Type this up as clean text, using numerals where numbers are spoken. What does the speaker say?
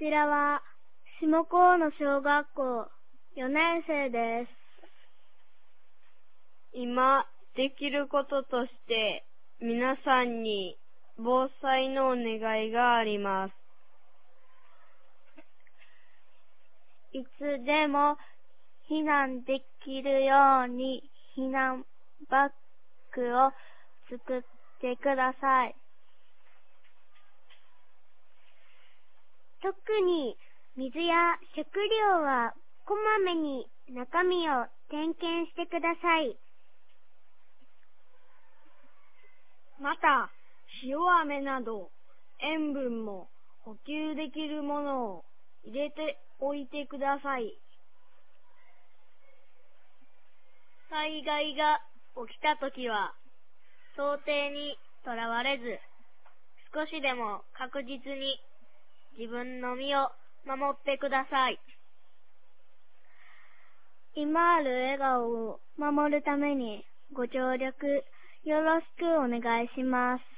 ちらは下高の小学校4年生です。 今できることとして皆さんに防災のお願いがあります。 いつでも避難できるように避難バッグを作ってください。特に水や食料はこまめに中身を点検してください。 また、塩飴など塩分も補給できるものを入れておいてください。災害が起きたときは想定にとらわれず、少しでも確実に自分の身を守ってください。 今ある笑顔を守るためにご協力よろしくお願いします。